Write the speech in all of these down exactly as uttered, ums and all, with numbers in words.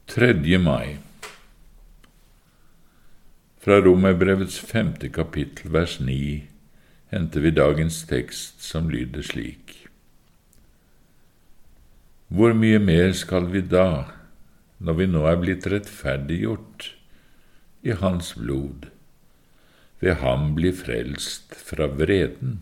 tredje mai. Fra Romerbrevets femte kapittel, vers ni, henter vi dagens tekst som lyder slik. Hvor mye mer skal vi da, når vi nå er blitt rettferdiggjort i hans blod, ved ham bli frelst fra vreden?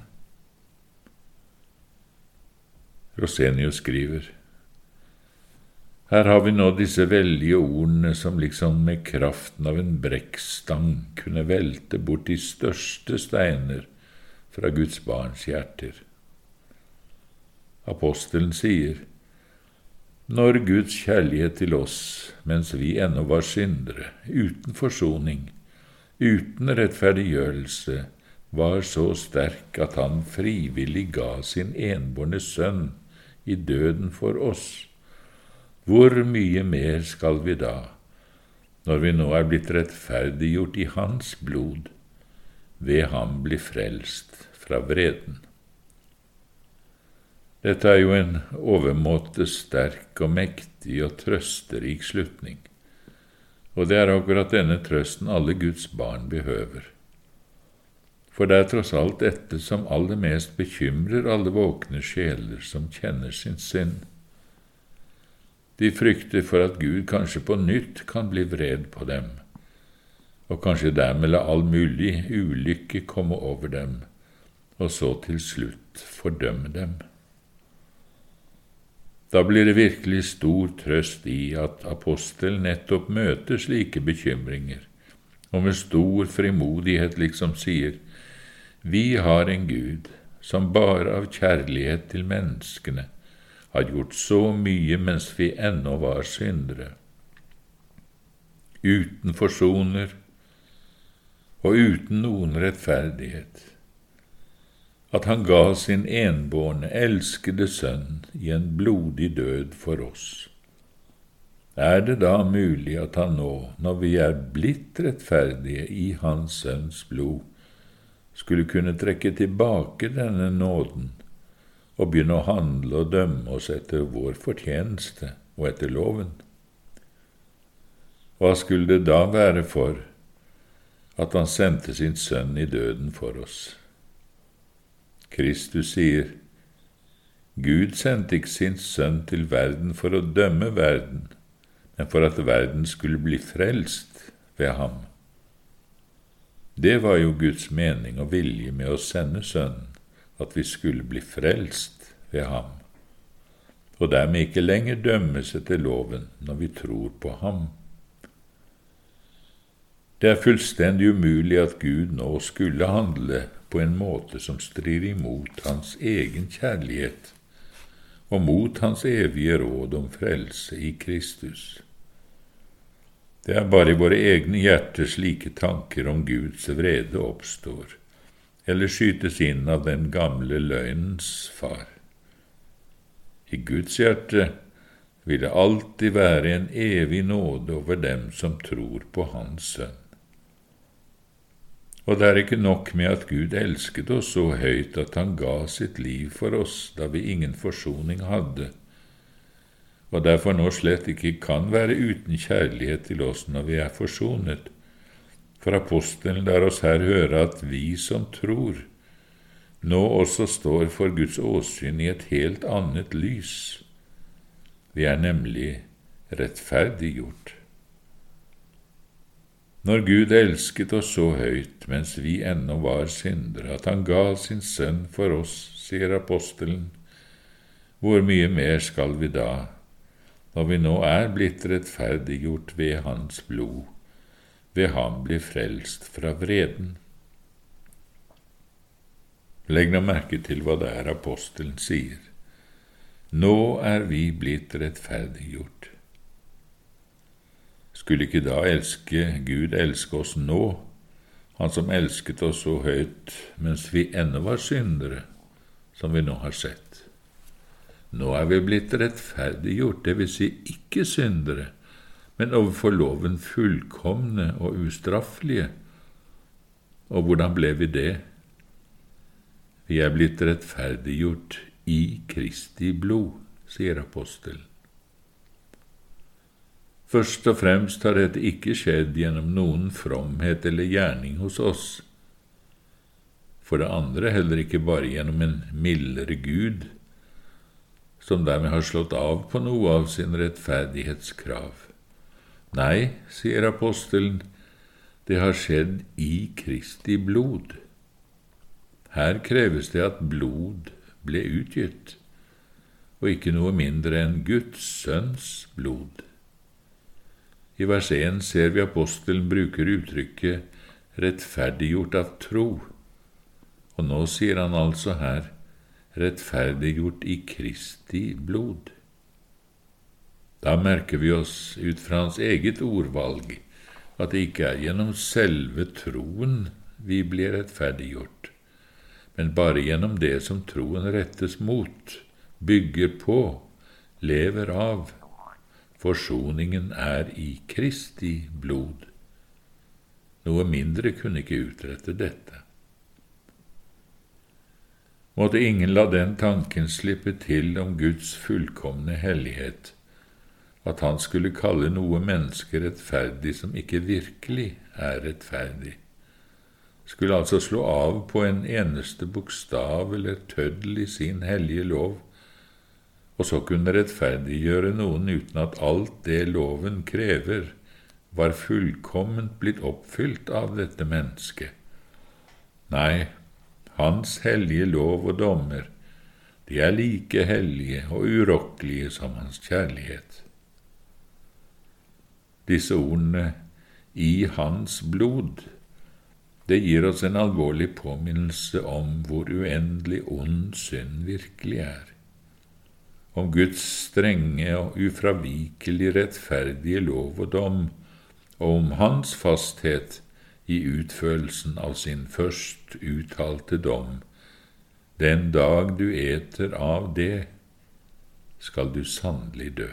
Rosenius skriver, her har vi nå disse veldige ordene som liksom med kraften av en brekkstang kunne velte bort de største steiner fra Guds barns hjerter. Apostelen sier, når Guds kjærlighet til oss, mens vi ennå var syndere, uten forsoning, uten rettferdiggjørelse, var så sterk at han frivillig ga sin enbårne sønn i døden for oss, hvor mye mer skal vi da, når vi nå er blitt rettferdiggjort i hans blod, ved ham bli frelst fra vreden? Dette er jo en overmåte sterk og mektig og trøsterik slutning, og det er akkurat denne trøsten alle Guds barn behøver. For det er tross alt dette som aller mest bekymrer alle våkne sjeler som kjenner sin synd. De frykter for at Gud kanskje på nytt kan bli vred på dem, og kanskje dermed la all mulig ulykke komme over dem, og så til slutt fordømme dem. Da blir det virkelig stor trøst i at apostelen nettopp møter slike bekymringer, og med stor frimodighet liksom sier, vi har en Gud som bare av kjærlighet til menneskene har gjort så mye mens vi ennå var syndere, uten forsoner og uten noen rettferdighet, at han ga sin enbårne, elskede sønn i en blodig død for oss. Er det da mulig at han nå, når vi er blitt rettferdige i hans sønns blod, skulle kunne trekke tilbake denne nåden og begynne å handle og dømme oss etter vår fortjeneste og etter loven? Hva skulle det da være for at han sendte sin sønn i døden for oss? Kristus sier, Gud sendte ikke sin sønn til verden for å dømme verden, men for at verden skulle bli frelst ved ham. Det var jo Guds mening og vilje med å sende sønnen, at vi skulle bli frelst ved ham, og dermed ikke lenger dømmes etter loven når vi tror på ham. Det er fullstendig umulig at Gud nå skulle handle på en måte som strider imot hans egen kjærlighet og mot hans evige råd om frelse i Kristus. Det er bare i våre egne hjerter slike tanker om Guds vrede oppstår, eller skytes inn av den gamle løgnens far. I Guds hjerte vil det alltid være en evig nåde over dem som tror på hans sønn. Og det er ikke nok med at Gud elsket oss så høyt at han ga sitt liv for oss da vi ingen forsoning hadde, og derfor nå slett ikke kan være uten kjærlighet til oss når vi er forsonet. For apostelen lar oss her høre at vi som tror, nå også står for Guds åsyn i et helt annet lys. Vi er nemlig rettferdiggjort. Når Gud elsket oss så høyt mens vi ennå var syndere, at han ga sin sønn for oss, sier apostelen, hvor mye mer skal vi da, når vi nå er blitt rettferdiggjort ved hans blod, ved ham blir frelst fra vreden? Legg nå merke til hva det er apostelen sier. Nå er vi blitt rettferdiggjort. Skulle ikke da elske Gud elske oss nå, han som elsket oss så høyt mens vi ennå var syndere, som vi nå har sett? Nå er vi blitt rettferdiggjort, det vil si ikke syndere, men overfor loven fullkomne og ustraffelige. Og hvordan ble vi det? Vi er blitt rettferdiggjort i Kristi blod, sier apostelen. Først og fremst har dette ikke skjedd gjennom noen fromhet eller gjerning hos oss. For det andre heller ikke bare gjennom en mildere Gud, som dermed har slått av på noe av sin rettferdighetskrav. Nei, sier apostelen, det har skjedd i Kristi blod. Her kreves det at blod ble utgitt, og ikke noe mindre enn Guds sønns blod. I vers én ser vi apostelen bruker uttrykket rettferdiggjort av tro, og nå sier han altså her rettferdiggjort i Kristi blod. Da merker vi oss ut fra hans eget ordvalg at det ikke er gjennom selve troen vi blir rettferdiggjort, men bare gjennom det som troen rettes mot, bygger på, lever av. Forsoningen er i Kristi blod. Noe mindre kunne ikke utrette dette. Måtte ingen la den tanken slippe til om Guds fullkomne hellighet, at han skulle kalle noe menneske rettferdig som ikke virkelig er rettferdig. Skulle altså slå av på en eneste bokstav eller tøddel i sin hellige lov, og så kunne rettferdiggjøre noen uten at alt det loven krever var fullkomment blitt oppfylt av dette mennesket. Nei, hans hellige lov og dommer, de er like hellige og urokkelige som hans kjærlighet. Disse ordene, i hans blod, det gir oss en alvorlig påminnelse om hvor uendelig ond synd virkelig er. Om Guds strenge og ufravikelig rettferdige lov og dom, og om hans fasthet i utførelsen av sin først uttalte dom. Den dag du eter av det, skal du sannelig dø.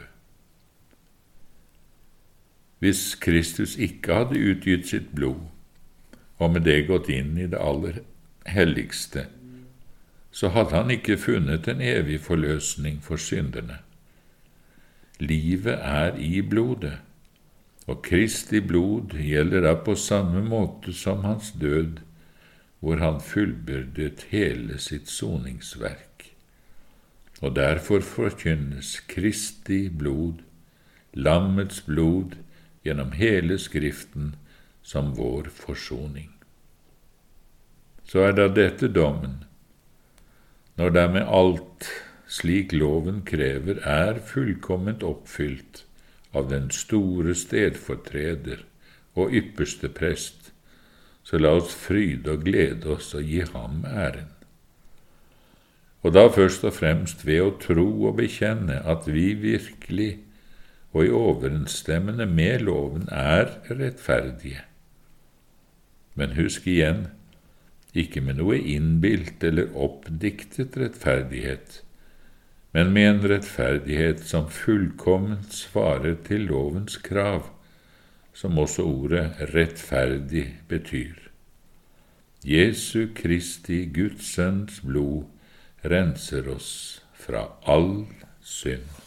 Hvis Kristus ikke hadde utgitt sitt blod, og med det gått inn i det aller helligste, så hadde han ikke funnet en evig forløsning for synderne. Livet er i blodet, og Kristi blod gjelder da på samme måte som hans død, hvor han fullbyrdet hele sitt soningsverk. Og derfor forkynnes Kristi blod, lammets blod, gjennom hele Skriften som vår forsoning. Så er da dette dommen, når dermed alt, slik loven krever, er fullkomment oppfylt av den store stedfortreder og ypperste prest, så la oss fryde og glede oss og gi ham æren. Og da først og fremst ved å tro og bekjenne at vi virkelig og i overensstemmende med loven er rettferdige. Men husk igjen, ikke med noe innbilt eller oppdiktet rettferdighet, men med en rettferdighet som fullkomment svarer til lovens krav, som også ordet rettferdig betyr. Jesu Kristi, Guds sønns blod, renser oss fra all synd.